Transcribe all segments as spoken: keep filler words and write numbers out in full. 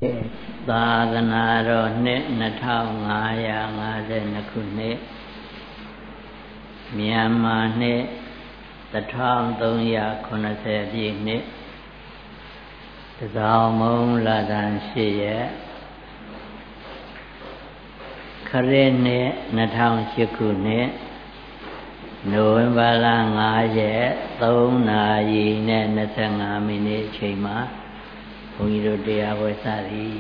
သာသနာတော်နှစ်နှစ်ထောင်ငါးရာငါးဆယ်နှစ်ခုနှစ်မြန်မာနှစ်တစ်ထောင်သုံးရာခုနှစ်ဆယ်ပြည့်နှစ်တဇောင်းမုံလာတန်ရှိရက်ခရစ်နှစ်နှစ်ထောင်ရှစ်ခုနှစ်နိုဝင်ဘာလငါးရက်သုံးနာရီနဲ့နှစ်ဆယ်ငါးမိနစ်အချိန်မှာဘုန်းကြီးတို့တရားပွဲစသည်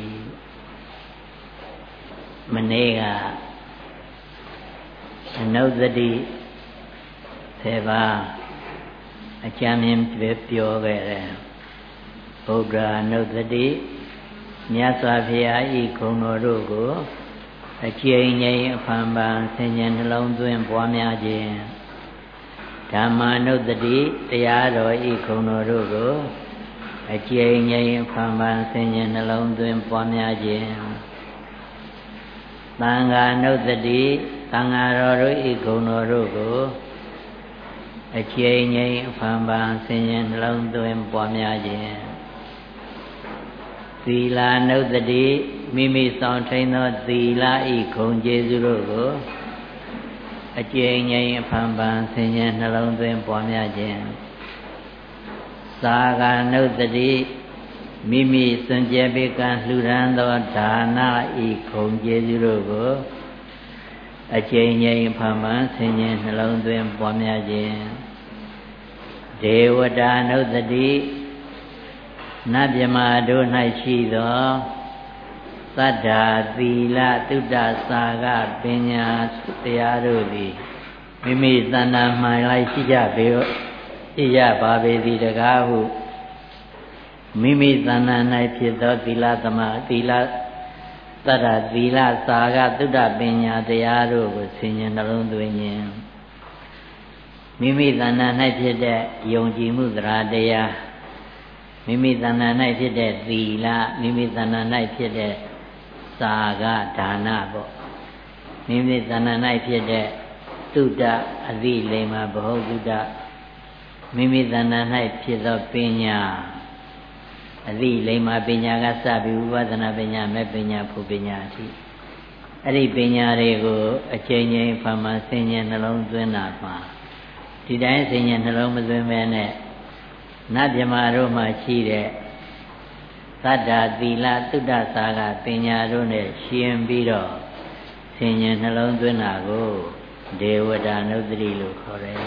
မနေ့ကအနုဿတိဆေပါအကျမ်းမြင်ပြောခဲ့တယ်ဗုဒ္ဓအနုဿတိမြတ်စွာဘုရားဤဂုဏ်တော်တို့ကိုအကျဉ်းငြိမ်အဖန်ပန်ဆင်ញံနှလုံးသွင်းပွားများခြင်းဓမ္မာနုဿတိတရားတော်ဤဂုဏ်တော်တို့ကိုအကျဉ်းငြိမ်အဖန်ပန်ဆင်ញံနှလုံးသွင်းပွားများခြင်းသံဃာနုဿတိသံဃာတော်တို့ဤဂုဏ်တော်တို့ကိုအကျဉ်းငြိမ်အဖန်ပန်ဆင်ញံနှလုံးသွင်းပွားများခြင်းသီလာနုဿတိမိမိဆောင်ထိန်သောသီလဤဂုဏ်ကျေးဇူးတို့ကိုအကျဉ်းငြိမ်အဖန်ပန်ဆင်ញံနှလုံးသွင်းပွားများခြင်းသာဂာနုဿတိမိမိစွန့်ကြဲပေးကံလှူဒန်းသောဒါနဤဂုဏ်ကျေးဇူးတို့ကိုအကျဉ်းငြိမ်ဖန်ပန်ဆင်ញံနှလုံးသွင်းပွားများခြင်းဒေဝတာနုဿတိနတ်မြမာတို့၌ရှိသောသတ္တာသီလတုတ္တစာကပညာတရားတို့သည်မိမိသဏ္ဍာန်မှန်လိုက်ရှိကြပေရှိကြပါပေသည်တကားဟုမိမိသဏ္ဍာန်၌ဖြစ်သောသီလသမသီလသတ္တသီလစာကသုတ္တပညာတရားတို့ကိုဆင်ញံနှလုံးသွင်းခြင်းမိမိသဏ္ဍာန်၌ဖြစ်တဲ့ယုံကြည်မှုတရားတရားမိမိသဏ္ဍာန်၌ဖြစ်တဲ့သီလမိမိသဏ္ဍာန်၌ဖြစ်တဲ့စာကဒါနပေါ့မိမိသဏ္ဍာန်၌ဖြစ်တဲ့သုတ္တအသီလိမ္မာဘဟုသုတ္တမိမိသဏ္ဍာန်၌ဖြစ်သောပညာအသီလိမ္မာပညာကစပြီးဝိပဿနာပညာမဲ့ပညာဖူပညာအထိအဲ့ဒီပညာတွေကိုအချိန်ချင်းဖန်မှန်ဆင်ញံနှလုံးသွင်းတာမှာဒီတိုင်းဆင်ញံနှလုံးမသွင်းမဲနဲ့နတ်မြမာတို့မှရှိတဲ့သတ္တာသီလသုတ္တစာကပညာတို့နဲ့ရှင်ပြီးတော့ဆင်ញံနှလုံးသွင်းတာကိုဒေဝတာနုဿတိလို့ခေါ်တယ်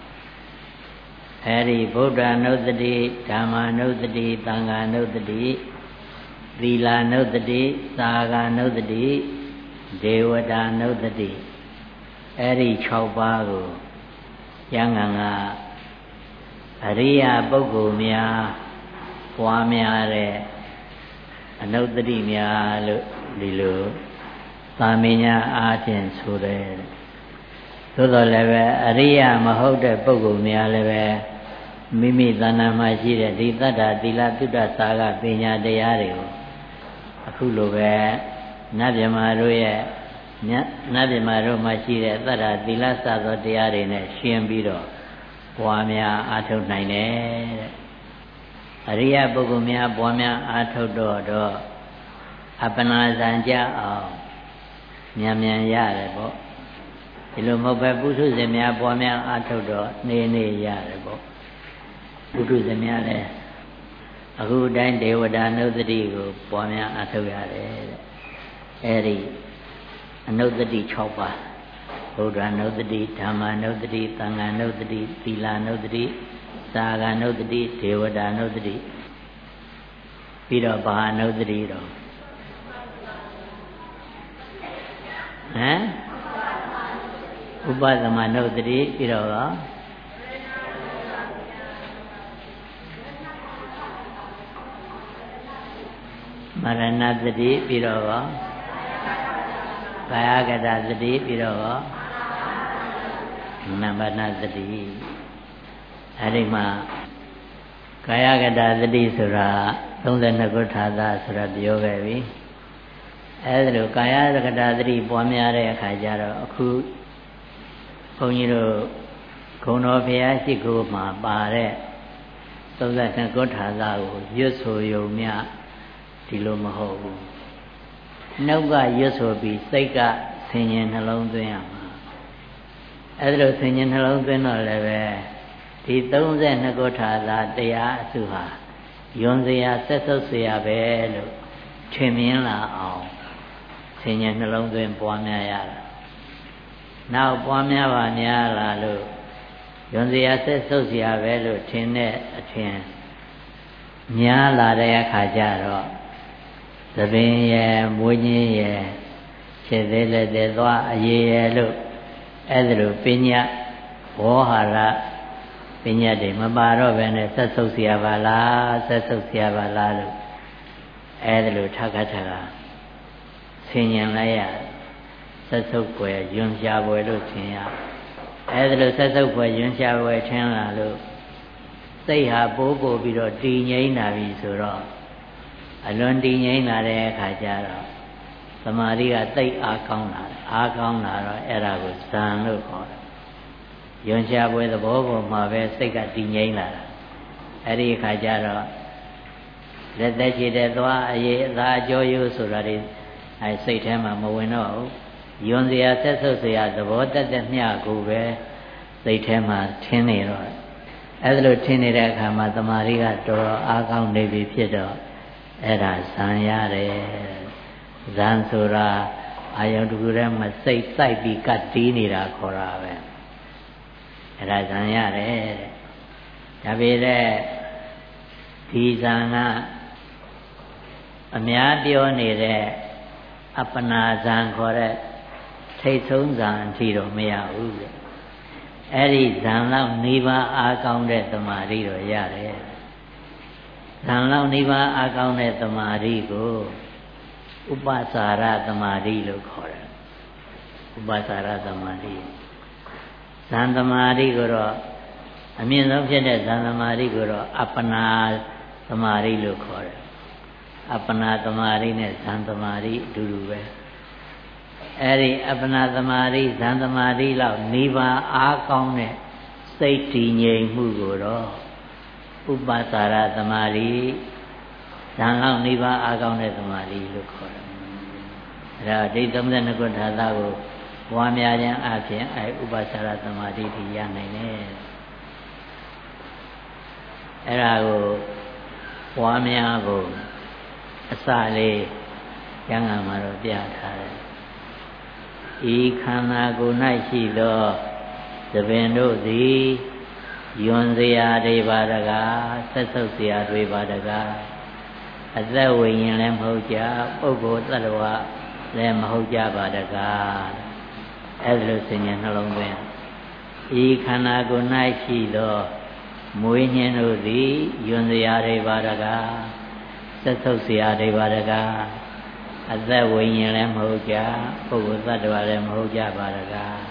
အဲဒီဗုဒ္ဓနုဿတိဓမ္မာနုဿတိသံဃာနုဿတိသီလာနုဿတိသာဂာနုဿတိဒေဝတာနုဿတိအဲဒီ၆ပါးကိုကျမ်းဂန်ကအရိယာပုဂ္ဂိုလ်များပွားများတဲ့အနုဿတိများလို့ဒီလိုသာမညအားဖြင့်ဆိုတယ်သို့တော်လည်းပဲအရိယာမဟုတ်တဲ့ပုဂ္ဂိုလ်များလည်းပဲမိမိသဏ္ဍာန်မှာရှိတဲ့ဒီတတ္တသီလသုတ္တစာကပညာတရားတွေကိုအခုလိုပဲနတ်မြမာတို့ရဲ့နတ်မြမာတို့မှာရှိတဲ့တတ္တသီလစသောတရားတွေနဲ့ရှင်းပြီးတော့ပွားများအားထုတ်နိုင်တယ်တဲ့အရိယာပုဂ္ဂိုလ်များပွားများအားထုတ်တော့တော့အပ္ပနာဇံကြအောင်မြန်မြန်ရတယ်ပေါ့ဒီလိုမဟုတ်ပဲပုထုဇဉ်များပွားများအားထုတ်တော့နေနေရတယ်ပေါ့ပုထုဇဉ်များလည်းအခုတိုင်းဒေဝတာနုဿတိကိုပွားများအားထုတ်ရတယ်တဲ့အဲဒီအနုဿတိ၆ပါးဗုဒ္ဓနုဿတိဓမ္မာနုဿတိသံဃာနုဿတိသီလာနုဿတိသာဂာနုဿတိဒေဝတာနုဿတိပြီးတော့ဘာနုဿတိတော့ဟမ်ဥပသမနုဿတိပြီးတော့ရောမရဏသတိပြီးတော့ရောကာယကတသတိပြီးတော့ရောနမနသတိအဲဒီမှာကာယကတသတိဆိုတာသုံးဆယ်နှစ်ခုထာသဆိုတာပြောခဲ့ပြီအဲဒီလိုကာယကတသတိပွားများတဲ့အခါကျတော့အခုဘုန်းကြီးတို့ဂုဏ်တော်ဘုရားရှိခိုးမှာပါတဲ့သုံးဆယ်နှစ်ခုထာသကိုရွတ်ဆိုယုံမြဒီလိုမဟုတ်ဘူးနှုတ်ကရွတ်ဆိုပြီးစိတ်ကဆင်ញင်နှလုံးသွင်းရမှာအဲ့ဒါလိုဆင်ញင်နှလုံးသွင်းတော့လည်းပဲဒီသုံးဆယ်နှစ်ခုထာသာတရားအစုဟာယွန်စရာဆက်ဆုပ်စရာပဲလို့ထင်မြင်လာအောင်ဆင်ញင်နှလုံးသွင်းပွားများရတာနောက်ပွားများပါများလာလို့ယွန်စရာဆက်ဆုပ်စရာပဲလို့ထင်တဲ့အထင်များလာတဲ့အခါကျတော့သပင်ရဲ့မွေးညင်းရဲ့ခြေသေးလက်သေးသွားအရေးရဲ့လို့အဲ့ဒါလိုပညာဝေါဟာရပညာတွေမပါတော့ဘဲနဲ့ဆက်ဆုပ်เสียပါလားဆက်ဆုပ်เสียပါလားလို့အဲ့ဒါလိုထပ်ခါထပ်ခါဆင်ញင်လိုက်ရဆက်ဆုပ်ွယ်ယွန်းရှားွယ်လို့ထင်ရအဲ့ဒါလိုဆက်ဆုပ်ွယ်ယွန်းရှားွယ်ထင်လာလို့စိတ်ဟာပိုးပို့ပြီးတော့တည်ငြိမ်လာပြီဆိုတော့အလွန်တည်ငြိမ်လာတဲ့အခါကျတော့သမာဓိကသိပ်အားကောင်းလာတယ်အားကောင်းလာတော့အဲ့ဒါကိုဇံလို့ခေါ်တယ်ယွန်းရှားပွဲသဘောပေါ်မှာပဲစိတ်ကတည်ငြိမ်လာတာအဲ့ဒီအခါကျတော့လက်သက်ချေတဲ့သွားအရေးအသာအကျော်ရိုးဆိုတာတွေအဲစိတ်ထဲမှာမဝင်တော့ဘူးယွန်းစရာဆက်ဆုပ်စရာသဘောတက်တဲ့မျှကိုပဲစိတ်ထဲမှာထင်းနေတော့အဲ့ဒါလိုထင်းနေတဲ့အခါမှာသမာဓိကတော်တော်အားကောင်းနေပြီဖြစ်တော့အဲ့ဒါဇံရတယ်ဇံဆိုတာအာယုံတစ်ခုထဲမှာစိတ်စိုက်ပြီးကတ်တီးနေတာခေါ်တာပဲအဲ့ဒါဇံရတယ်တဲ့ဒါပေမဲ့ဒီဇံကအများပြောနေတဲ့အပ္ပနာဇံခေါ်တဲ့ထိတ်ဆုံးဇံအထိတော့မရဘူးလေအဲ့ဒီဇံလောက်နေပါအားကောင်းတဲ့သမာဓိတော့ရတယ်ဇံလောက်နေပါအားကောင်းတဲ့သမာဓိကိုဥပ္ပစာရသမာဓိလို့ခေါ်တယ်ဥပ္ပစာရသမာဓိဇံသမာဓိကိုတော့အမြင့်ဆုံးဖြစ်တဲ့ဇံသမာဓိကိုတော့အပ္ပနာသမာဓိလို့ခေါ်တယ်အပ္ပနာသမာဓိနဲ့ဇံသမာဓိအတူတူပဲအဲ့ဒီအပ္ပနာသမာဓိဇံသမာဓိလောက်နေပါအားကောင်းတဲ့စိတ်တည်ငြိမ်မှုကိုတော့ဥပ္ပစာရသမာဓိဇံလောက်နေပါအားကောင်းတဲ့သမာဓိလို့ခေါ်တယ်အဲ့ဒါဒိဋ္ဌသုံးဆယ်နှစ်ခုထာသာကိုပွားများခြင်းအပြင်အဲဥပ္ပစာရသမာဓိထိရနိုင်တယ်အဲ့ဒါကိုပွားများဖို့အစလေးကျမ်းဂန်မှာတော့ပြထားတယ်ဤခန္ဓာကိုယ်၌ရှိသောသဘင်တို့သည်ယွန်စရာတွေပါတကားဆက်ဆုပ်စရာတွေပါတကားအသက်ဝိညာဉ်လည်းမဟုတ်ကြပုဂ္ဂိုလ်သတ္တဝါလည်းမဟုတ်ကြပါတကားအဲ့ဒါလို့ဆင်ញံနှလုံးသွင်းဤခန္ဓာကိုယ်၌ရှိသောမွေးညင်းတို့သည်ယွန်စရာတွေပါတကားဆက်ဆုပ်စရာတွေပါတကားအသက်ဝိညာဉ်လည်းမဟုတ်ကြပုဂ္ဂိုလ်သတ္တဝါလည်းမဟုတ်ကြပါတကား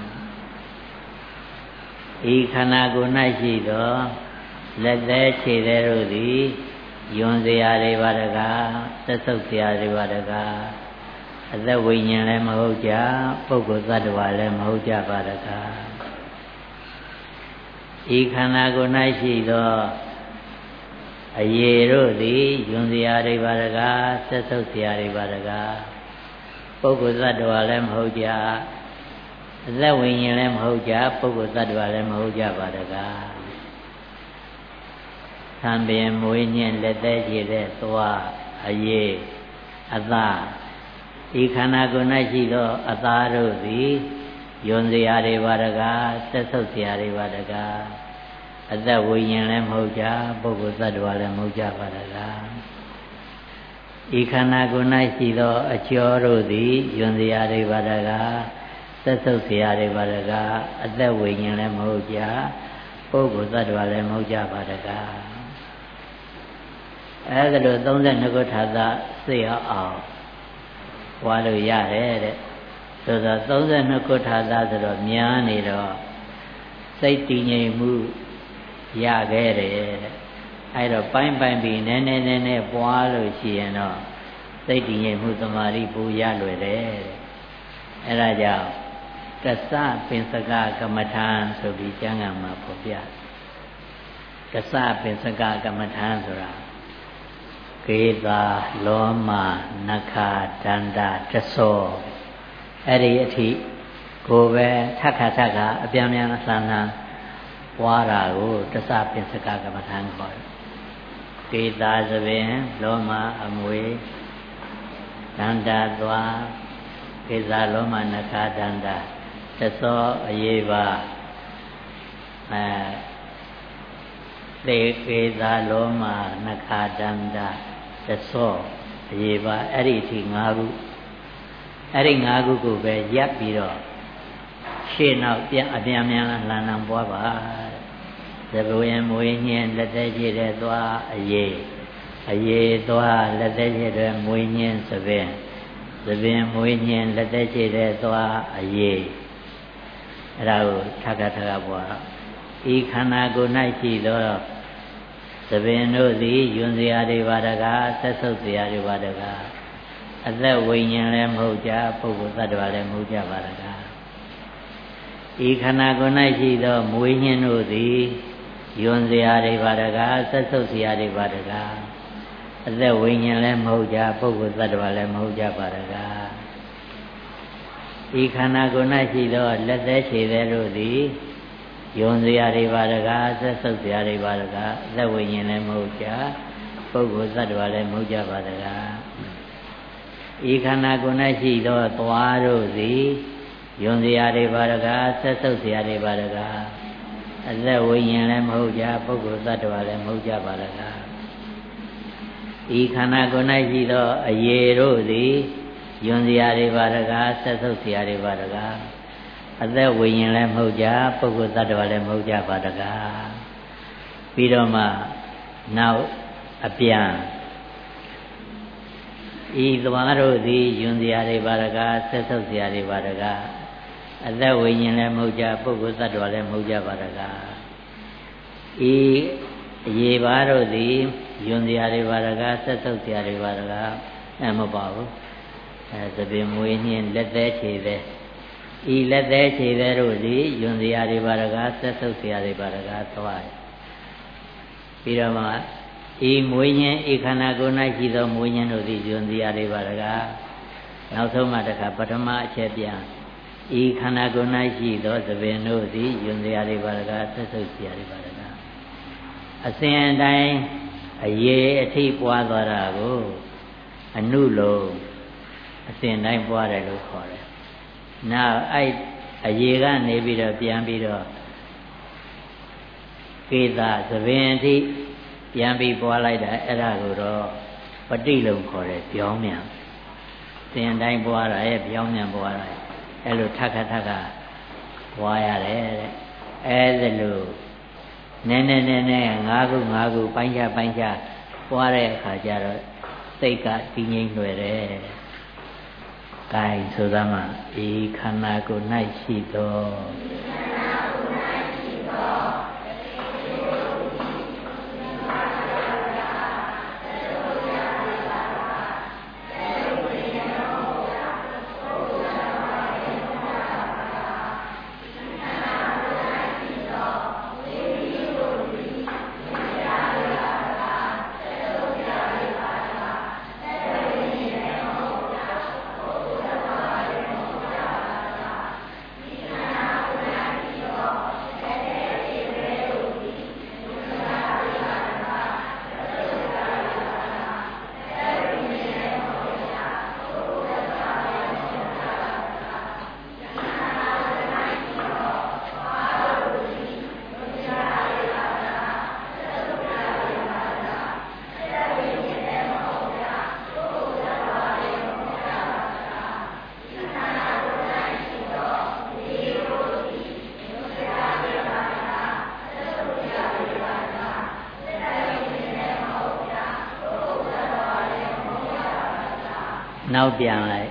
ဤခန္ဓာကိုယ်၌ရှိသောလက်သေးခြေသေးတို့သည်ယွန်စရာတွေပါတကားဆက်ဆုပ်စရာတွေပါတကားအသက်ဝိညာဉ်လည်းမဟုတ်ကြပုဂ္ဂိုလ်သတ္တဝါလည်းမဟုတ်ကြပါတကားဤခန္ဓာကိုယ်၌ရှိသောအရေတို့သည်ယွန်စရာတွေပါတကားဆက်ဆုပ်စရာတွေပါတကားပုဂ္ဂိုလ်သတ္တဝါလည်းမဟုတ်ကြအသက်ဝိညာဉ်လည်းမဟုတ်ကြပုဂ္ဂိုလ်သတ္တဝါလည်းမဟုတ်ကြပါတကားသံပင်မွေးညင်းလက်သေးခြေသေးသွားအရေအသားဤခန္ဓာကိုယ်၌ရှိသောအသားတို့သည်ယွန်စရာတွေပါတကားဆက်ဆုပ်စရာတွေပါတကားအသက်ဝိညာဉ်လည်းမဟုတ်ကြပုဂ္ဂိုလ်သတ္တဝါလည်းမဟုတ်ကြပါတကားဤခန္ဓာကိုယ်၌ရှိသောအကျော်တို့သည်ယွန်စရာတွေပါတကားဆက်ဆုပ်စရာတွေပါတကားအသက်ဝိညာဉ်လည်းမဟုတ်ကြပုဂ္ဂိုလ်သတ္တဝါလည်းမဟုတ်ကြပါတကားအဲဒါလိုသုံးဆယ်နှစ်ခုထာသာသိအောင်ပွားလို့ရတယ်တဲ့ဆိုတော့သုံးဆယ်နှစ်ခုထာသာဆိုတော့များနေတော့စိတ်တည်ငြိမ်မှုရခဲ့တယ်တဲ့အဲဒါပိုင်းပိုင်းပြီးနည်းနည်းနည်းနည်းပွားလို့ရှိရင်တော့စိတ်တည်ငြိမ်မှုသမာဓိပူရလွယ်တယ်တဲ့အဲဒါကြောင့်ကစပင်စကကမ္မထာဆိုပြီးကျမ်းဂန်မှာဖော်ပြကစပင်စကကမ္မထာဆိုတာကကေသာလောမနခဒန္တာတသောအဲ့ဒီအထိကိုပဲထက်ခါထက်ခါအပြန်ပြန်အလှမ်းလှမ်းပွားတာကိုတသပင်စကကမ္မထံခေါ်တယ်ကေသာသပင်လောမအမွေဒန္တာသွားကေသာလောမနခဒန္တာတသောအရေးပါအဲသေကေသာလောမနခဒန္တာတသောအရေးပါအဲ့ဒီအထိ၅ခုအဲ့ဒီ၅ခုကိုပဲရပ်ပြီးတော့ရှေ့နောက်ပြန်အပြန်ပြန်လန်းလန်းပွားပါသဘဝင်မွေးညင်းလက်သက်ရှိတဲ့သွားအရေးအရေးသွားလက်သက်ရှိတဲ့မွေးညင်းသဘင်သဘင်မွေးညင်းလက်သက်ရှိတဲ့သွားအရေးအဲ့ဒါကိုထပ်ထပ်ပွားဤခန္ဓာကိုယ်၌ရှိသောသဘင်တို့သည်ယွန်စရာတွေပါတကားဆက်ဆုပ်စရာတွေပါတကားအသက်ဝိညာဉ်လည်းမဟုတ်ကြပုဂ္ဂိုလ်သတ္တဝါလည်းမဟုတ်ကြပါတကားဤခန္ဓာကိုယ်၌ရှိသောမွေးညင်းတို့သည်ယွန်စရာတွေပါတကားဆက်ဆုပ်စရာတွေပါတကားအသက်ဝိညာဉ်လည်းမဟုတ်ကြပုဂ္ဂိုလ်သတ္တဝါလည်းမဟုတ်ကြပါတကားဤခန္ဓာကိုယ်၌ရှိသောလက်သက်ခြေသက်တို့သည်ယွန်စရာတွေပါတကားဆက်ဆုပ်စရာတွေပါတကားအသက်ဝိညာဉ်လည်းမဟုတ်ကြပုဂ္ဂိုလ်သတ္တဝါလည်းမဟုတ်ကြပါတကားဤခန္ဓာကိုယ်၌ရှိသောသွားတို့သည်ယွန်စရာတွေပါတကားဆက်ဆုပ်စရာတွေပါတကားအသက်ဝိညာဉ်လည်းမဟုတ်ကြပုဂ္ဂိုလ်သတ္တဝါလည်းမဟုတ်ကြပါတကားဤခန္ဓာကိုယ်၌ရှိသောအရေတို့သည်ယွန်စရာတွေပါတကားဆက်ဆုပ်စရာတွေပါတကားအသက်ဝိညာဉ်လည်းမဟုတ်ကြပုဂ္ဂိုလ်သတ္တဝါလည်းမဟုတ်ကြပါတကားပြီးတော့မှနောက်အပြန်ဤသွားတို့သည်ယွန်စရာတွေပါတကားဆက်ဆုပ်စရာတွေပါတကားအသက်ဝိညာဉ်လည်းမဟုတ်ကြပုဂ္ဂိုလ်သတ္တဝါလည်းမဟုတ်ကြပါတကားဤအရေပါတို့သည်ယွန်စရာတွေပါတကားဆက်ဆုပ်စရာတွေပါတကားအဲမပါဘူးအဲသပင်မွေးညင်းလက်သေးခြေသေးဤလက်သေးခြေသေးတို့သည်ယွန်စရာတွေပါတကားဆက်ဆုပ်စရာတွေပါတကားသွားပြီးတော့မှဤမွေးညင်းဤခန္ဓာကိုယ်၌ရှိသောမွေးညင်းတို့သည်ယွန်စရာတွေပါတကားနောက်ဆုံးမှတခါပထမအချက်ပြန်ဤခန္ဓာကိုယ်၌ရှိသောသဘင်တို့သည်ယွန်စရာတွေပါတကားဆက်ဆုပ်စရာတွေပါတကားအစဉ်အတိုင်းအရေအထိပွားသွားတာကိုအနုလုံးအစဉ်တိုင်းပွားတယ်လို့ခေါ်တယ်။နောက်အဲ့အရေကနေပြီးတော့ပြန်ပြီးတော့ကေသာသဘင်အထိပြန်ပြီးပွားလိုက်တာအဲ့ဒါကိုတော့ပဋိလုံခေါ်တယ်ပြောင်းမြန်။စဉ်တိုင်းပွားတာရဲ့ပြောင်းမြန်ပွားတာအဲ့လိုထပ်ခါထပ်ခါပွားရတယ်တဲ့အဲ့ဒါလို့နည်းနည်းနည်းနည်းငါးခုငါးခုပိုင်းခြားပိုင်းခြားပွားတဲ့အခါကျတော့စိတ်ကတည်ငြိမ်လွယ်တယ်။ကိုင်ဆိုသမှာဤခန္ဓာကိုယ်၌ရှိသောနောက်ပြန်လိုက်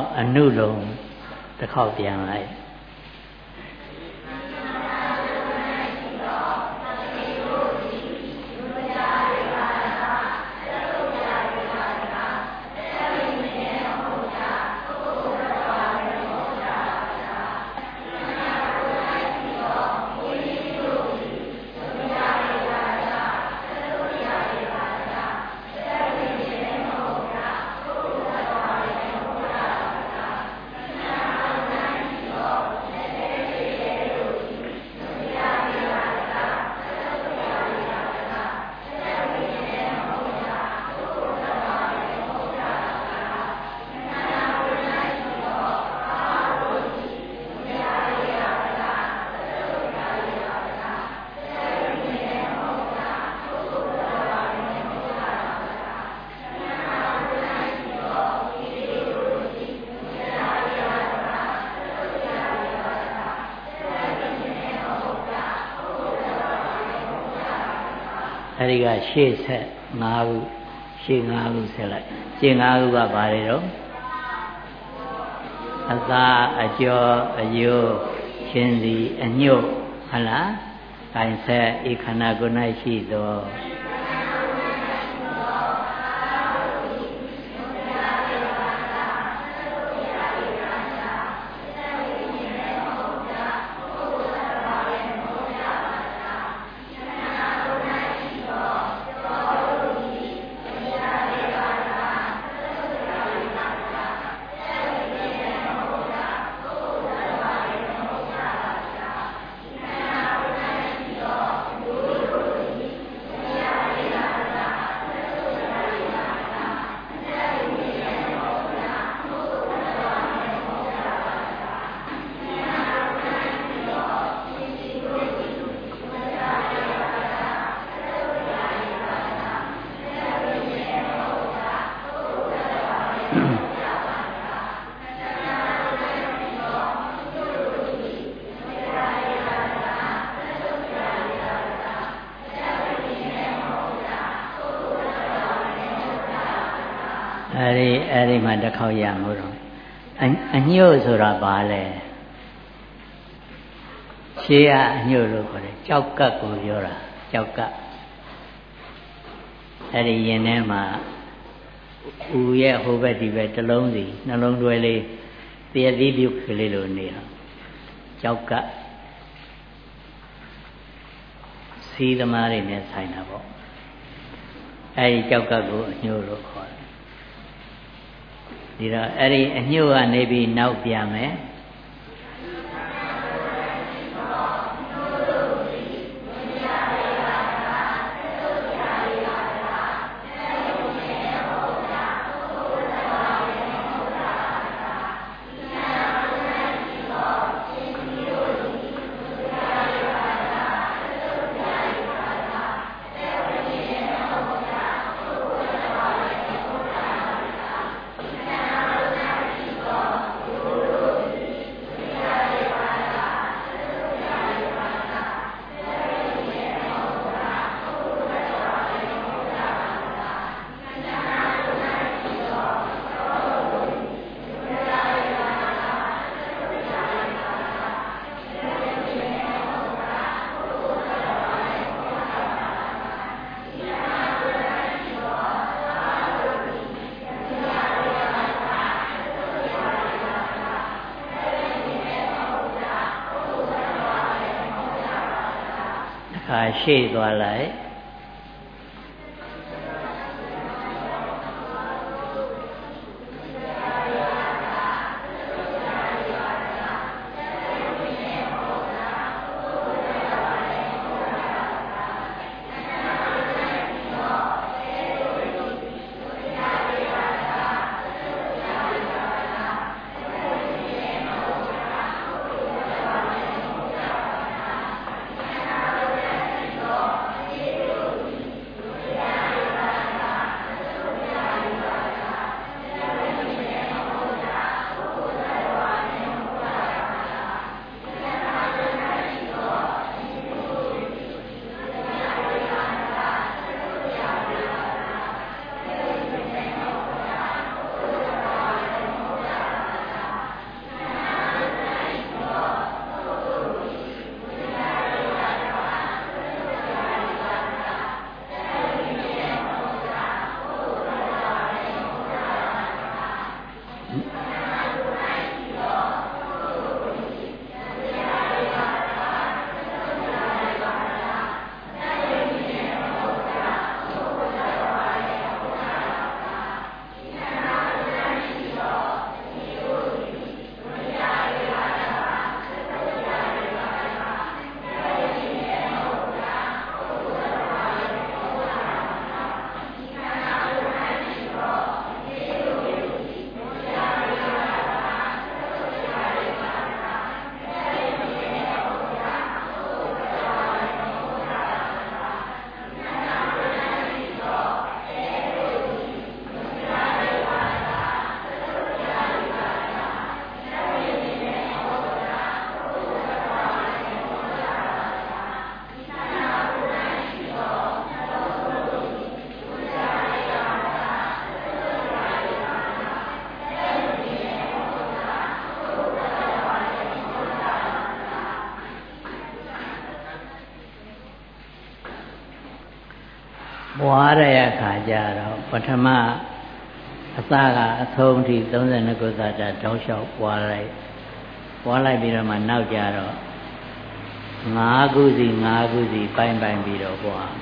အနုလုံးတစ်ခေါက်ပြန်လိုက်အဲဒီကရှေ့ဆက်၅ခုရှေ့၅ခုဆက်လိုက်ရှေ့၅ခုကဘာတွေတော့အသာအကျော်အယိုးရှင်စီအညွတ်ဟုတ်လားကိုင်ဆက်ဤခန္ဓာကိုယ်၌ရှိသောအဲဒီအဲဒီမှာတစ်ခေါက်ရမို့တော့အညွတ်ဆိုတာဘာလဲရှေးကအညွတ်လို့ခေါ်တယ်ကြောက်ကပ်ကိုပြောတာကြောက်ကပ်အဲဒီရင်ထဲမှာဥရဲ့ဟိုဘက်ဒီဘက်တစ်လုံးစီနှလုံးတွဲလေးတရသီးပြုတ်ကလေးလိုနေတော့ကြောက်ကပ်စီးသမားတွေနဲ့ဆိုင်တာပေါ့အဲဒီကြောက်ကပ်ကိုအညွတ်လို့ခေါ်တယ်ဒီတော့အဲ့ဒီအညှို့ကနေပြီးနောက်ပြန်မယ်ရှေ့သွားလိုက်ပွားတဲ့အခါကျတော့ပထမအစကအဆုံးထိသုံးဆယ်နှစ်ခုသတ္တတောက်လျှောက်ပွားလိုက်ပွားလိုက်ပြီးတော့မှနောက်ကြတော့ငါးခုစီငါးခုစီပိုင်းပိုင်းပြီးတော့ပွား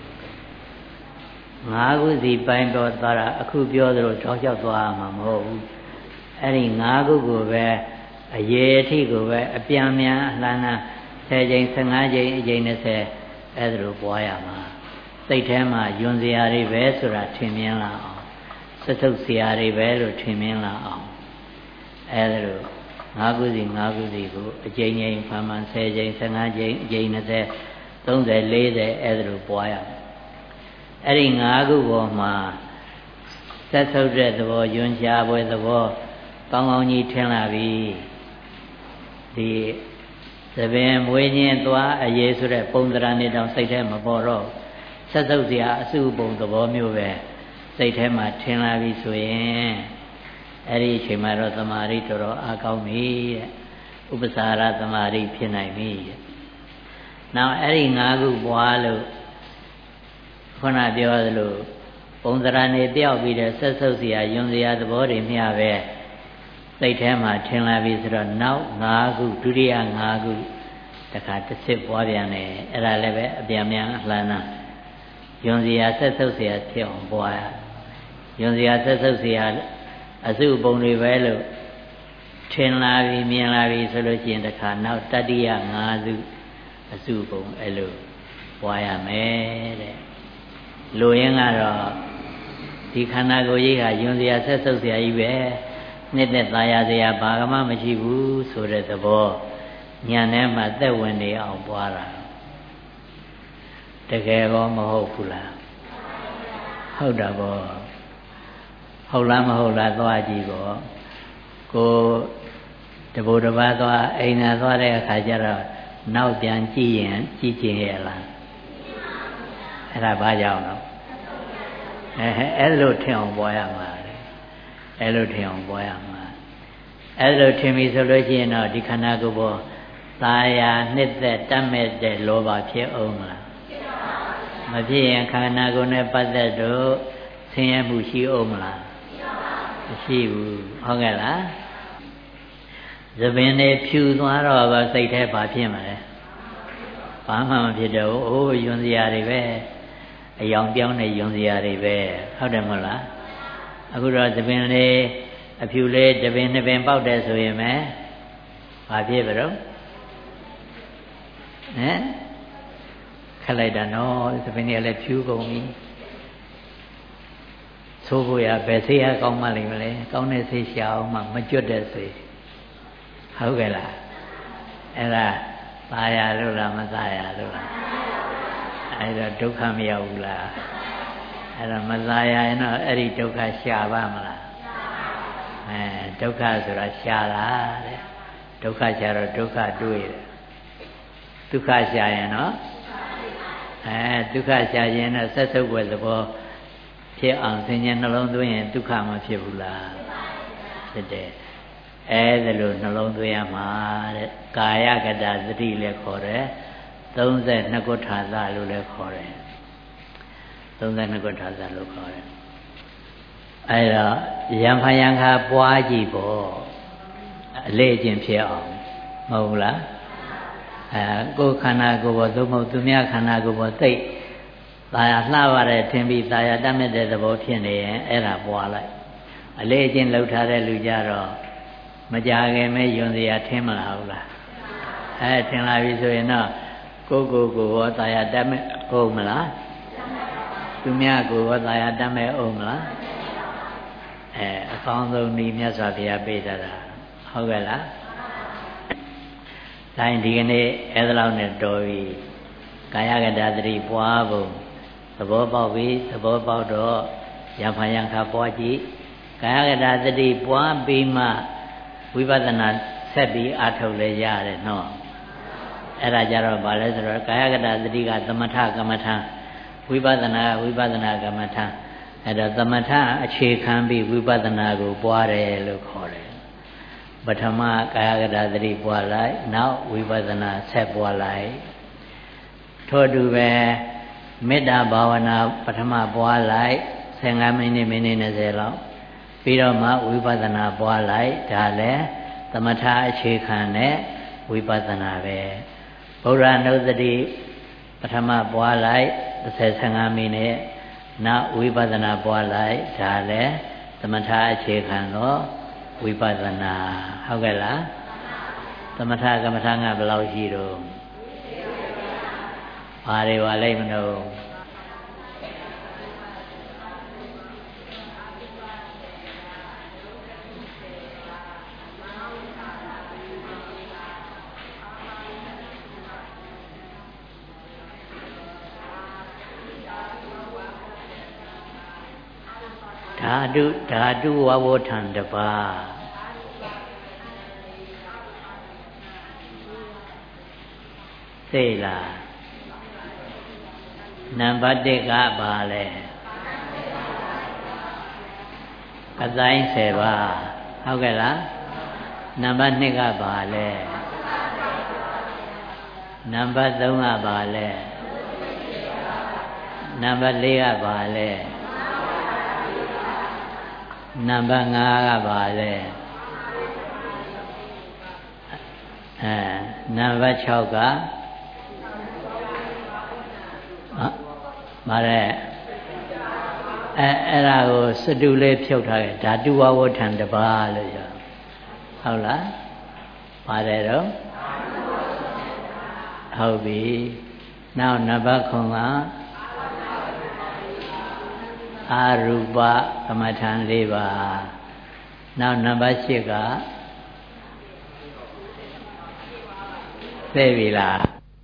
ငါးခုစီပိုင်းတော့သွားတာအခုပြောသလိုတောက်လျှောက်သွားမှာမဟုတ်ဘူးအဲ့ဒီငါးခုကိုပဲအရေအထိကိုပဲအပြန်မြန်အလှမ်းလှမ်းဆယ်ကြိမ်ဆယ်ငါးကြိမ်အကြိမ်၂၀အဲ့ဒါလိုပွားရမှာစိတ်ထဲမှာယွန်စရာတွေပဲဆိုတာထင်မြင်လာအောင်စတုပ်စရာတွေပဲလို့ထင်မြင်လာအောင်အဲ့ဒါလိုငါးခုစီငါးခုစီကိုအကြိမ်ကြိမ်ဖန်ဖန်ဆယ်ကြိမ်ဆယ်ငါးကြိမ်အကြိမ်၂၀ သုံးဆယ်လေးဆယ်အဲ့ဒါလိုပွားရမယ်အဲ့ဒီငါးခုပေါ်မှာဆက်ဆုပ်တဲ့သဘောယွန်ရှားပွဲသဘောကောင်းကောင်းကြီးထင်လာပြီဒီသဘင်မွေးခြင်းသွားအရေးဆိုတဲ့ပုံသဏ္ဍာန်တွေတောင်စိတ်ထဲမပေါ်တော့ဆက်ဆုပ်စရာအစုပုံသဘောမျိုးပဲစိတ်ထဲမှာထင်လာပြီဆိုရင်အဲ့ဒီအချိန်မှာတော့သမာဓိတော်တော်အားကောင်းပြီတဲ့ဥပ္ပစာရသမာဓိဖြစ်နိုင်ပြီတဲ့နောက်အဲ့ဒီငါးခုပွားလို့ခုနပြောသလိုပုံသဏ္ဍာန်တွေပြောက်ပြီးတဲ့ဆက်ဆုပ်စရာယွန်စရာသဘောတွေမျှပဲစိတ်ထဲမှာထင်လာပြီဆိုတော့နောက်ငါးခုဒုတိယငါးခုတခါတစ်စစ်ပွားပြန်တယ်အဲ့ဒါလည်းပဲအပြန်ပြန်အလှမ်းလှမ်းယွန်စရာဆက်ဆုပ်စရာဖြစ်အောင်ပွားရယွန်စရာဆက်ဆုပ်စရာအစုပုံတွေပဲလို့ထင်လာပြီမြင်လာပြီဆိုလို့ရှိရင်တခါနောက်တတိယငါးစုအစုပုံအဲ့လိုပွားရမယ်တဲ့လူရင်းကတော့ဒီခန္ဓာကိုယ်ကြီးဟာယွန်စရာဆက်ဆုပ်စရာကြီးပဲနှစ်သက်သာယာစရာဘာမှမရှိဘူးဆိုတဲ့သဘောဉာဏ်ထဲမှာသက်ဝင်နေအောင်ပွားတာတကယ်ကောမဟုတ်ဘူးလားဟုတ်တာပေါ့ဟုတ်လားမဟုတ်လားသွားကြည့်ပေါ့ကိုတဘူတပါးသွားအိမ်သာသွားတဲ့အခါကျတော့နောက်ပြန်ကြည့်ရင်ကြည့်ခြင်းရဲ့လားအဲ့ဒါဘာကြောင့်လဲအဲအဲ့လိုထင်အောင်ပွားရမှာအဲ့လိုထင်အောင်ပွားရမှာအဲ့လိုထင်ပြီဆိုလို့ရှိရင်တော့ဒီခန္ဓာကိုယ်ပေါ်သာယာနှစ်သက်တတ်မဲ့တဲ့လောဘဖြစ်အောင်မလားမဖြစ်ရင်ခန္ဓာကိုယ်နဲ့ပတ်သက်တော့ဆင်းရဲမှုရှိအောင်မလားမရှိဘူးဟုတ်ကဲ့လားသဘင်တွေဖြူသွားတော့ဗောစိတ်ထဲဘာဖြစ်မှာလဲဘာမှမဖြစ်တော့ဘူးအိုးယွန်စရာတွေပဲအယောင်ပြောင်းတဲ့ယွန်စရာတွေပဲဟုတ်တယ်မဟုတ်လားအခုတော့သဘင်လေးအဖြူလေးတပင်နှစ်ပင်ပေါက်တယ်ဆိုရင်ပဲဘာဖြစ်ကြတော့ဟမ်ခက်လိုက်တာနော်သပင်ကြီးလည်းဖြူကုန်ပြီသိုးဖို့ရဘယ်ဆေးရကောင်းမှလိမ့်မလဲကောင်းတဲ့ဆေးရှာအောင်မှမကျွတ်တဲ့ဆေးဟုတ်ကဲ့လားအဲ့ဒါသာယာလို့လားမသာယာလို့လားအဲ့တော့ဒုက္ခမရောက်ဘူးလားအဲ့တော့မသာယာရင်တော့အဲ့ဒီဒုက္ခရှာပါမလားအဲဒုက္ခဆိုတာရှာတာတဲ့ဒုက္ခရှာတော့ဒုက္ခတွေ့တယ်ဒုက္ခရှာရင်တော့အဲဒုက္ခရှာရင်တော့ဆက်ဆုပ်ွယ်သဘောဖြစ်အောင်သင်ញနှလုံးသွင်းရင်ဒုက္ခမဖြစ်ဘူးလားဖြစ်တယ်အဲဒါလို့နှလုံးသွင်းရမှာတဲ့ကာယကတသတိလည်းခေါ်တယ်သုံးဆယ်နှစ်ခုထာသလို့လည်းခေါ်တယ်သုံးဆယ်နှစ်ခုထာသလို့ခေါ်တယ်အဲတော့ယံဖယံခါပွားကြည့်ပေါ့အလေးအကျင့်ဖြစ်အောင်မဟုတ်ဘူးလားအဲကိုယ်ခန္ဓာကိုယ်ပေါ်သို့မဟုတ်သူများခန္ဓာကိုယ်ပေါ်သိသာယာလှပါတယ်ထင်ပြီးသာယာတတ်မဲ့တဲ့သဘောဖြစ်နေရင်အဲ့ဒါပွားလိုက်အလေးအကျင့်လှုပ်ထားတဲ့လူကြတော့မကြခင်မဲ့ယွန်စရာထင်မလားဟုတ်လားအဲထင်လာပြီဆိုရင်တော့ကိုယ်ကိုယ်ကိုရောသာယာတတ်မဲ့ဟုတ်မလားသူများကိုရောသာယာတတ်မဲ့ဟုတ်မလားအဲအကောင်းဆုံးဤမြတ်စွာဘုရားပေးတာဟုတ်ကဲ့လားတိုင်းဒီကနေ့အဲ့ဒါလောက်နဲ့တော်ပြီကာယကတသတိပွားဖို့သဘောပေါက်ပြီသဘောပေါက်တော့ယံဖယံခါပွားကြည့်ကာယကတသတိပွားပြီးမှဝိပဿနာဆက်ပြီးအားထုတ်လဲရတယ်နော်အဲ့ဒါကြတော့ဗာလဲဆိုတော့ကာယကတသတိကသမထကမ္မထဝိပဿနာဝိပဿနာကမ္မထအဲ့တော့သမထအခြေခံပြီးဝိပဿနာကိုပွားတယ်လို့ခေါ်တယ်ပထမကာယကတသတိပွားလိုက်နောက်ဝိပဿနာဆက်ပွားလိုက်ထို့တူပဲမေတ္တာဘာဝနာပထမပွားလိုက်ဆယ်ငါးမိနစ်မိနစ်၂၀လောက်ပြီးတော့မှဝိပဿနာပွားလိုက်ဒါလည်းသမထအခြေခံနဲ့ဝိပဿနာပဲဗုဒ္ဓနုစတိပထမပွားလိုက်၁၀ ၁၅မိနစ်နောက်ဝိပဿနာပွားလိုက်ဒါလည်းသမထအခြေခံတော့ဝိပဿနာဟုတ်ကဲ့လားသမထကမ္မထာကဘယ်လောက်ရှိတော့ဘာတွေပါလိမ့်မလို့ဓာတုဓာတုဝဝထံတပါသိလားနံပါတ်၁ကပါလဲကတိုင်းဆယ်ပါဟုတ်ကဲ့လားနံပါတ်၂ကပါလဲနံပါတ်၃ကပါလဲနံပါတ်၄ကပါလဲနံပါတ်၅ကပါလဲအဲနံပါတ်၆ကမာရဲအဲအဲ့ဒါကိုစတုလေးဖြုတ်ထားတယ်ဓာတုဝဝထံတပါလို့ပြောဟုတ်လားပါတယ်တော့ဟုတ်ပြီနောက်နံပါတ်9ကအာရူပကမ္မထံ၄ပါးနောက်နံပါတ်၈ကသိပြီလား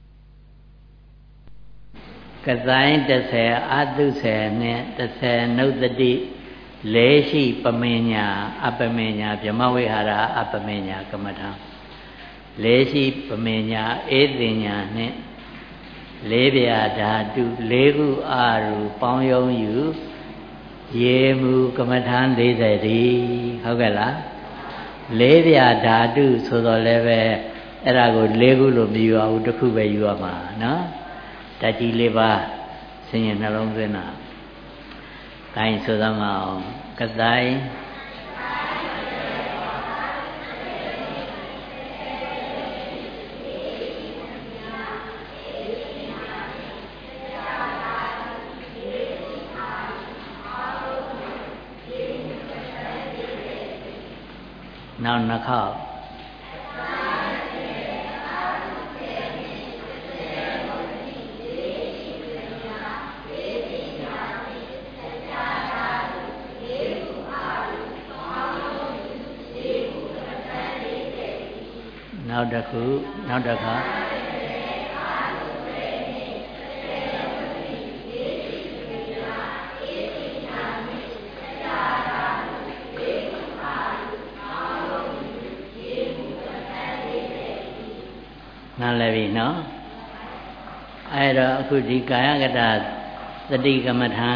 ကတိုင်း၁၀အတု၁၀နဲ့၁၀နုတ္တိလေးရှိပမညာအပမညာဗြဟ္မဝိဟာရအပမညာကမ္မထံလေးရှိပမညာဧသိညာနဲ့လေးပြာဓာတုလေးခုအာရူပေါင်းယုံယူရေမူကမ္မထံ၄၀ဒီဟုတ်ကဲ့လားလေးပြာဓာတုဆိုတော့လည်းပဲအဲ့ဒါကိုလေးခုလို့မယူရဘူးတစ်ခုပဲယူရမှာနော်တတိလေးပါဆင်းရဲနှလုံးသွင်းတာကိုင်းဆိုသမောင်းကတိုင်းနောက်နှစ်ခေါက်နောက်တစ်ခုနောက်တစ်ခါနားလည်ပြီနော်အဲ့တော့အခုဒီကာယကတသတိကမ္မထာ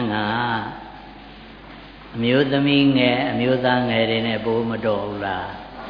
ကအမျိုးသမီးငယ်အမျိုးသားငယ်တွေနဲ့ပို့မတော်ဘူးလား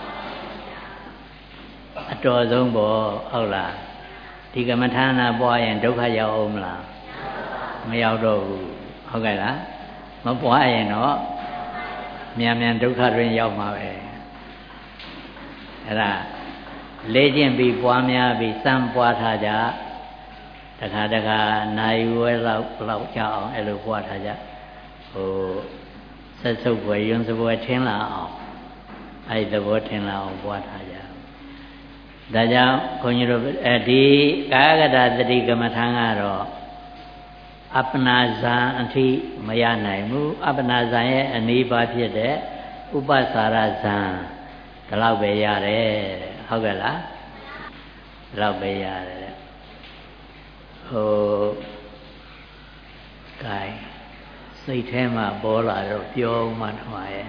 အတော်ဆုံးပေါ့ဟုတ်လားဒီကမ္မထာနာပွားရင်ဒုက္ခရောက်အောင်မလားမရောက်တော့ဘူးဟုတ်ကဲ့လားမပွားရင်တော့မြန်မြန်ဒုက္ခတွင်ရောက်မှာပဲအဲ့ဒါလေ့ကျင့်ပြီးပွားများပြီးစမ်းပွားထားကြတခါတခါနိုင်ဝဲလောက်လောက်ကြအောင်အဲ့လိုပွားထားကြဟိုဆက်ဆုပ်ွယ်ယွန်းစပွဲထင်းလာအောင်အဲ့ဒီသဘောထင်းလာအောင်ပွားထားကြဒါကြောင့်ခွန်ကြီးတို့အဲဒီကာယကတသတိကမ္မထာကတော့အပ္ပနာဇံအထိမရနိုင်ဘူးအပ္ပနာဇံရဲ့အနိဗ္ဗာန်ဖြစ်တဲ့ဥပ္ပစာရဇံဒီလောက်ပဲရတယ်ဟုတ်ကဲ့လားဒီလောက်ပဲရတယ်ဟိုကဲစိတ်ထဲမှာပေါ်လာတော့ပြောမှထမရဲ့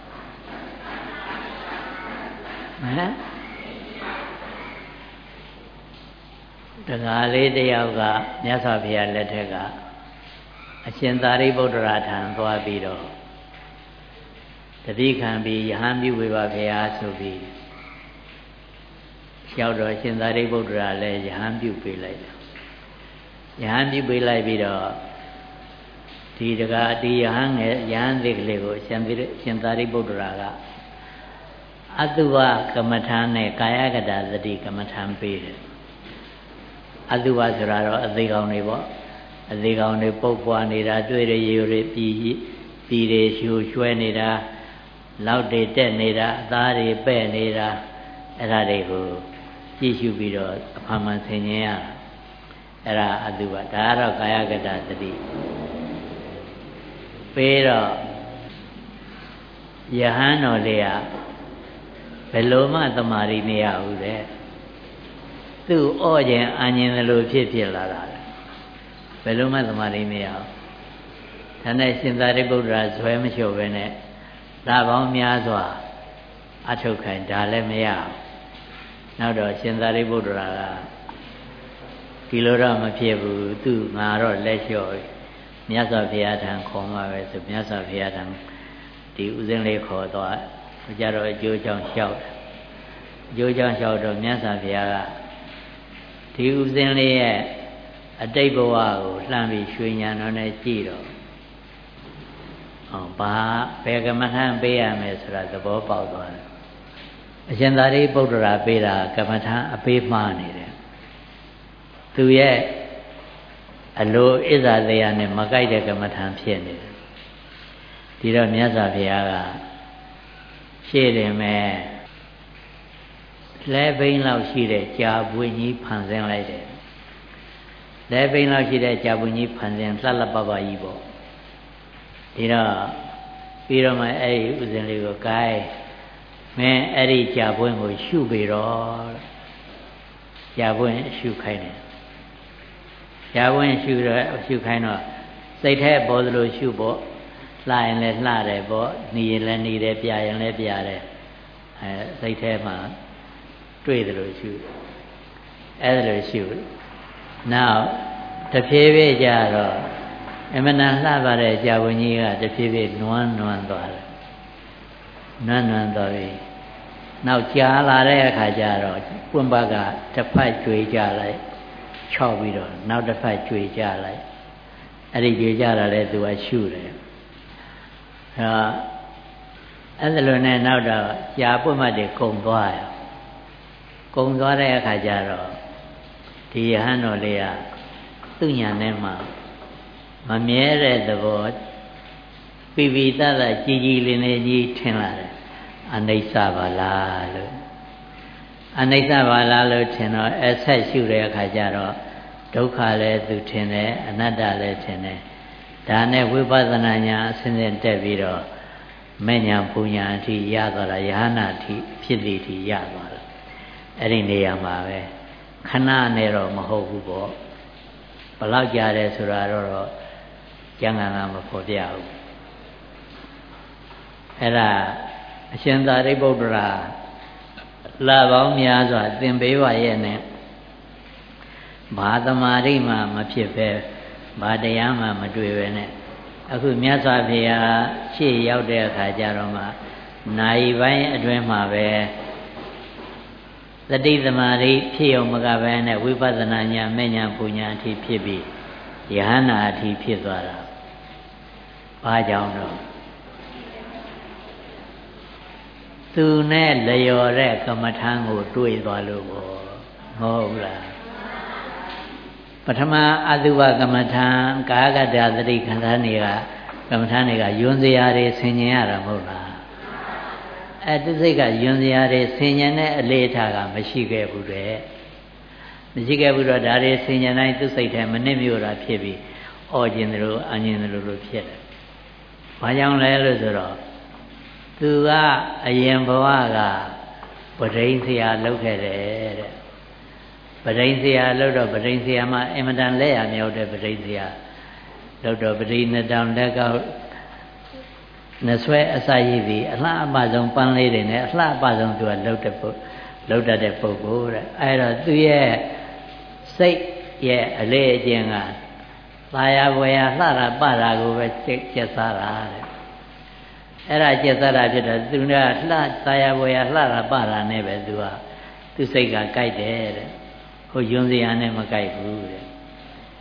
ဟမ်တခါလေးတယောက်ကမြတ်စွာဘုရားလက်ထက်ကအရှင်သာရိပုတ္တရာထံသွားပြီးတော့တတိခံပြီးယဟန်ပြုဝေပါဘုရားဆိုပြီးရောက်တော့ရှင်သာရိပုတ္တရာလည်းယဟန်ပြုပေးလိုက်တယ်ယဟန်ပြုပေးလိုက်ပြီးတော့ဒီတကာဒီယဟန်ငယ်ယဟန်သေးကလေးကိုရှင်သရှင်သာရိပုတ္တရာကအတုဝကမ္မထာနဲ့ကာယကတာသတိကမ္မထာပေးတယ်အတုဝဆိုတာတော့အသေးကောင်တွေပေါ့အသေးကောင်တွေပုတ်ပွားနေတာတွေ့ရရေတွေပြည်ပြည်တွေရှူရွှဲနေတာလောက်တွေတက်နေတာအသားတွေပဲ့နေတာအဲ့ဒါတွေကိုကြည့်ရှုပြီးတော့အဖမှန်ဆင်ခြင်ရအဲ့ဒါအတုဝဒါကတော့ကာယကတာသတိပေးတော့ယဟန်တော်လေးကဘယ်လိုမှသမာဓိမရဘူးတဲ့သူ့ဩခြင်းအငြင်းသလိုဖြစ်ဖြစ်လာတာဘယ်လိုမှသမာဓိမရဘူးဒါနဲ့ရှင်သာရိပုတ္တရာဇွဲမလျှော့ပဲနဲ့လပေါင်းများစွာအထုတ်ခိုင်းဒါလည်းမရဘူးနောက်တော့ရှင်သာရိပုတ္တရာကဒီလိုတော့မဖြစ်ဘူးသူ့ငါတော့လက်လျှော့မြတ်စွာဘုရားထံခေါ်မှာပဲဆိုမြတ်စွာဘုရားထံဒီဥစဉ်လေးခေါ်သွားကြတော့အကျိုးကြောင့်လျှောက်အကျိုးကြောင့်လျှောက်တော့မြတ်စွာဘုရားကဒီဥစဉ်လေးရဲ့အတိတ်ဘဝကိုလှမ်းပြီးရွှေညာတော်နဲ့ကြည့်တော့ဟောဘာဘယ်ကမ္မထံပေးရမယ်ဆိုတာသဘောပေါက်သွားတယ်အရှင်သာရိပုတ္တရာပေးတာကမ္မထံအပေးမှားနေတယ်သူရဲ့အလိုဣဇာတရားနဲ့မကိုက်တဲ့ကမ္မထံဖြစ်နေတယ်ဒီတော့မြတ်စွာဘုရားကရှေ့တယ်မဲ့လဲဘိန်းလောက်ရှိတဲ့ကြာပွင့်ကြီးဖန်ဆင်းလိုက်တယ်လဲဘိန်းလောက်ရှိတဲ့ကြာပွင့်ကြီးဖန်ဆင်းလှလှပပကြီးပေါ့ဒီတော့ပြီးတော့မှအဲ့ဒီဥစဉ်လေးကိုဂိုင်းမင်းအဲ့ဒီကြာပွင့်ကိုရှုပေတော့ကြာပွင့်ရှုခိုင်းတယ်ကြာပွင့်ရှုတော့ရှုခိုင်းတော့စိတ်แท้ပေါ်သလိုရှုပေါ့လှရင်လည်းလှတယ်ပေါ့หนีရင်လည်းหนีတယ်ပြရင်လည်းပြတယ်အဲစိတ်แท้မှာတွေ့တယ်လို့ရှုအဲ့ဒါလို့ရှုနောက်တဖြည်းဖြည်းကြတော့အမှန်တန်လှပါတဲ့ကြာပွင့်ကြီးကတဖြည်းဖြည်းနွမ်းနွမ်းသွားတယ်နွမ်းနွမ်းသွားပြီနောက်ကြာလာတဲ့အခါကျတော့ပွင့်ပါကတစ်ဖက်ကျွေကြလိုက်ချောက်ပြီးတော့နောက်တစ်ဖက်ကျွေကြလိုက်အဲ့ဒီကျွေကြတာလဲသူကရှုတယ်အဲအဲ့ဒါလိုနဲ့နောက်တော့ကြာပွင့်မှတည်းကုံသွားရကုံသွားတဲ့အခါကျတော့ဒီယဟန်တော်လေးကသူ့ညာထဲမှာမမြဲတဲ့သဘောပိပိသသကြည်ကြည်လင်းလင်းကြီးထင်လာတယ်အနိစ္စပါလားလို့အနိစ္စပါလားလို့ထင်တော့အဆက်ရှုတဲ့အခါကျတော့ဒုက္ခလည်းသူထင်တယ်အနတ္တလည်းထင်တယ်ဒါနဲ့ဝိပဿနာဉာဏ်အစဉ်စဉ်တက်ပြီးတော့မဲ့ညာပူညာအထိရသွားတာယဟနာအထိဖြစ်သည်အထိရသွားတာအဲ့ဒီနေရာမှာပဲခဏနဲ့တော့မဟုတ်ဘူးပေါ့ဘလောက်ကြာတယ်ဆိုတာတော့ကျမ်းဂန်ကမဖော်ပြဘူးအဲ့ဒါအရှင်သာရိပုတ္တရာလပေါင်းများစွာသင်ပေးပါရဲ့နဲ့ဘာသမာဓိမှမဖြစ်ပဲဘာတရားမှမတွေ့ပဲနဲ့အခုမြတ်စွာဘုရားရှေ့ရောက်တဲ့အခါကျတော့မှနိုင်ပိုင်းအတွင်းမှာပဲသတိသမာဓိဖြစ်အောင်မကပဲနဲ့ဝိပဿနာဉာဏ်မဲ့ဉာဏ်ပူဉာဏ်အထိဖြစ်ပြီးယဟနာအထိဖြစ်သွားတာဘာကြောင့်တော့သူနဲ့လျော်တဲ့ကမ္မထံကိုတွေ့သွားလို့ပေါ့မဟုတ်လားပထမအတုဝကမ္မထံကာကတ္တသတိခန္ဓာတွေကကမ္မထံတွေကယွန်းစရာတွေဆင်ញင်ရတာမဟုတ်လားအဲသူစိတ်ကယွန်းစရာတွေဆင်ញင်တဲ့အလေးထားကမရှိခဲ့ဘူးတဲ့မရှိခဲ့ဘူးတော့ဒါတွေဆင်ញင်တိုင်းသူစိတ်ထဲမနစ်မြို့တာဖြစ်ပြီးအော်ခြင်းတို့အငြင်းတို့လိုဖြစ်တယ်ဘာကြောင့်လဲလို့ဆိုတော့သူကအရင်ဘဝကပဋိဉ္စရာလုပ်ခဲ့တယ်တဲ့ပဋိဉ္စရာလုပ်တော့ပဋိဉ္စရာမှာအင်မတန်လက်ရမြောက်တဲ့ပဋိဉ္စရာလုပ်တော့ပဋိနှစ်တောင်လက်ကောက်နှဆွဲအစာရည်ပြီးအလှအပဆုံးပန်းလေးတွေနဲ့အလှအပဆုံးသူကလှုပ်တဲ့ပုတ်လှုပ်တတ်တဲ့ပုဂ္ဂိုလ်တဲ့အဲဒါသူရဲ့စိတ်ရဲ့အလေးအကျင့်ကသာယာဝေယလှတာပတာကိုပဲကျက်စားတာတဲ့အဲ့ဒါကျက်စားတာဖြစ်တော့သူကလှသာယာဝေယလှတာပတာနဲ့ပဲသူကသူစိတ်ကကြိုက်တယ်တဲ့ဟိုယွန်းစရာနဲ့မကြိုက်ဘူးတဲ့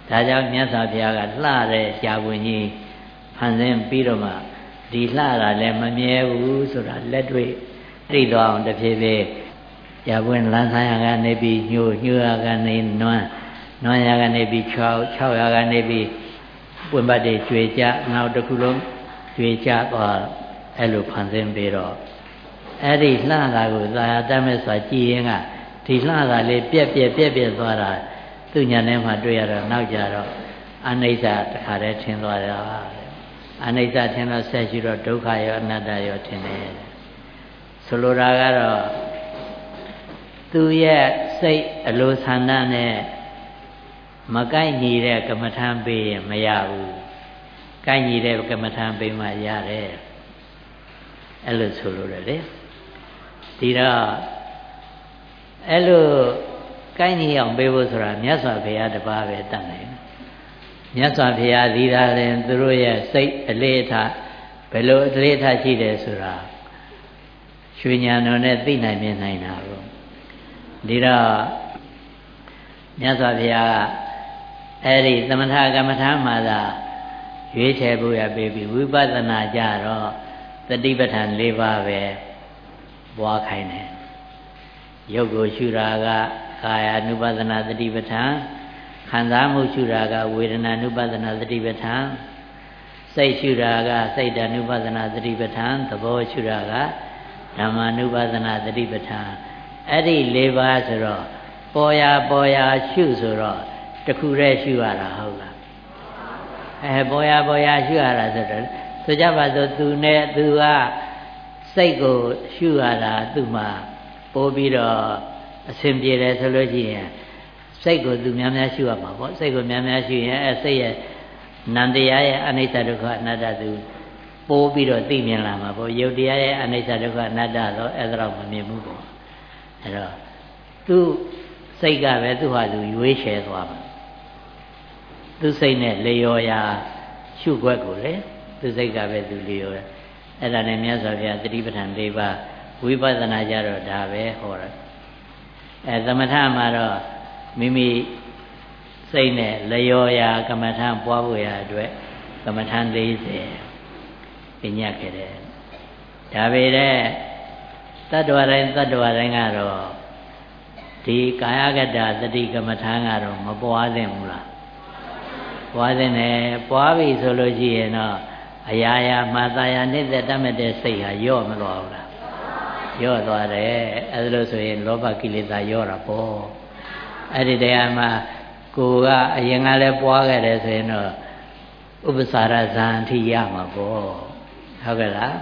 ဒါကြောင့်မြတ်စွာဘုရားကလှတဲ့ကြာပွင့်ကြီးဖန်ဆင်းပြီးတော့မှဒီလှတာလည်းမမြဲဘူးဆိုတာလက်တွေ့သိသွားအောင်တစ်ဖြည်းဖြည်းကြာပွင့်လန်းဆန်းရကနေပြီးညှို့ညှို့ရကနေနွမ်းနွမ်းရကနေပြီး၆၆ရကနေပြီးပွင့်ပတ်တွေကျွေကြနောက်တစ်ခုလုံးကျွေကြသွားအဲ့လိုဖန်ဆင်းပြီးတော့အဲ့ဒီလှတာကိုသာယာတတ်မဲ့စွာကြည်ရင်ကဒီလှတာလေးပြက်ပြက်ပြက်ပြက်သွားတာသူညာထဲမှာတွေ့ရတော့နောက်ကြတော့အနိစ္စတခါတည်းထင်သွားတာအနိစ္စထင်တော့ဆက်ရှိတော့ဒုက္ခရောအနတ္တရောထင်တယ်ဆိုလိုတာကတော့သူရဲ့စိတ်အလိုဆန္ဒနဲ့မကိုက်ညီတဲ့ကမ္မထံပေးရင်မရဘူးကိုက်ညီတဲ့ကမ္မထံပေးမှရတယ်အဲ့လိုဆိုလိုတယ်လေဒီတော့အဲ့လိုကိုက်ညီအောင်ပေးဖို့ဆိုတာမြတ်စွာဘုရားတပါးပဲတတ်နိုင်တယ်မြတ်စွာဘုရားဒီသာရင်သူတို့ရဲ့စိတ်အလေးထားဘယ်လိုအလေးထားရှိတယ်ဆိုတာရွှေဉာဏ်တော်နဲ့သိနိုင်မြင်နိုင်တာကိုဒီတော့မြတ်စွာဘုရားကအဲ့ဒီသမထကမ္မထာမှာသာရွေးချယ်ဖို့ရပေးပြီးဝိပဿနာကြတော့တတိပဋ္ဌာန်၄ပါးပဲပွားခိုင်းတယ်ရုပ်ကိုရှုတာကကာယ ानु ပဒနာတတိပဋ္ဌာန်ခံစားမှုရှုတာကဝေဒနာ ानु ပဒနာတတိပဋ္ဌာန်စိတ်ရှုတာကစိတ် ानु ပဒနာတတိပဋ္ဌာန်သဘောရှုတာကဓမ္မ ानु ပဒနာတတိပဋ္ဌာန်အဲ့ဒီ၄ပါးဆိုတော့ပေါ်ရာပေါ်ရာရှုဆိုတော့တခုတည်းရှုရတာဟုတ်လားအဲပေါ်ရာပေါ်ရာရှုရတာဆိုတော့ဆိုကြပါစို့သူနဲ့သူကစိတ်ကိုရှုရတာသူ့မှာပို့ပြီးတော့အဆင်ပြေတယ်ဆိုလို့ရှိရင်စိတ်ကိုသူများများရှုရမှာပေါ့စိတ်ကိုများများရှုရင်အဲစိတ်ရဲ့နန္တရားရဲ့အနိစ္စဒုက္ခအနတ္တသူပို့ပြီးတော့သိမြင်လာမှာပေါ့ယုတ်တရားရဲ့အနိစ္စဒုက္ခအနတ္တတော့အဲ့ဒါတော့မမြင်ဘူးပေါ့အဲ့တော့သူစိတ်ကပဲသူ့ဟာသူရွေးချယ်သွားမှာသူစိတ်နဲ့လျော်ရာရှုွက်ကိုလေသူစိတ်ကပဲသူလျော်ရအဲ့ဒါနဲ့မြတ်စွာဘုရားတတိပဋ္ဌာန်၄ပါးဝိပဿနာကြတော့ဒါပဲဟောတာအဲသမထမှာတော့မိမိစိတ်နဲ့လျော်ရာကမ္မထံပွားဖို့ရအတွက်ကမ္မထံ၄၀ပညာခဲ့တယ်ဒါပေမဲ့တတ္တဝတိုင်းတတ္တဝတိုင်းကတော့ဒီကာယကတ္တသတိကမ္မထံကတော့မပွားသင့်ဘူးလားပွားသင့်တယ်ပွားပြီဆိုလို့ရှိရင်တော့အရာရာမှာသာယာနေတဲ့တတ်မဲ့တဲ့စိတ်ဟာယော့မသွားဘူးလားယော့သွားတယ်အဲဒါလို့ဆိုရင်လောဘကိလေသာယော့တာပေါ့အဲ့ဒီတရားမှာကိုကအရင်ကလည်းပွားခဲ့တယ်ဆိုရင်တော့ဥပ္ပစာရဇံအထိရမှာပေါ့ဟုတ်ကဲ့လား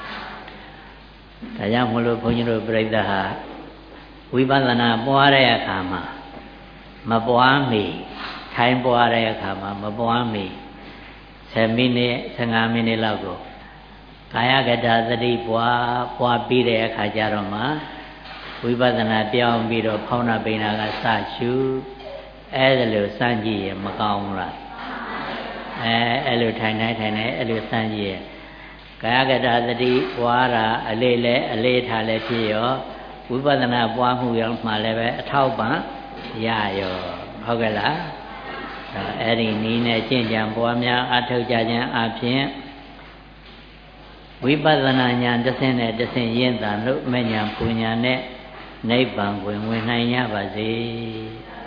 ဒါကြောင့်မလို့ဘုန်းကြီးတို့ပြိဿဟာဝိပဿနာပွားတဲ့အခါမှာမပွားမီထိုင်ပွားတဲ့အခါမှာမပွားမီဆယ်မိနစ်ဆယ်ငါးမိနစ်လောက်ကိုကာယကတ္တသတိပွားပွားပြီးတဲ့အခါကျတော့မှဝိပဿနာပြောင်းပြီးတော့ဖောင်းနာပိဏကစရှုအဲ့ဒါလို့စမ်းကြည့်ရင်မကောင်းဘူးလားအဲအဲ့လိုထိုင်နေထိုင်နေအဲ့လိုစမ်းကြည့်ရင်ကာယကတ္တသတိပွားတာအလေးလဲအလေးထားလဲဖြစ်ရောဝိပဿနာပွားမှုရောမှလည်းပဲအထောက်ပံ့ရရောဟုတ်ကဲ့လားအဲ့ဒီနည်းနဲ့ကျင့်ကြံပွားများအထောက်ကြခြင်းအပြင်ဝိပဿနာဉာဏ်တစ်ဆင့်နဲ့တစ်ဆင့်ရင့်တာလို့မဉဏ်ပူဉဏ်နဲ့နိဗ္ဗာန်ကိုဝင်နိုင်ကြပါစေ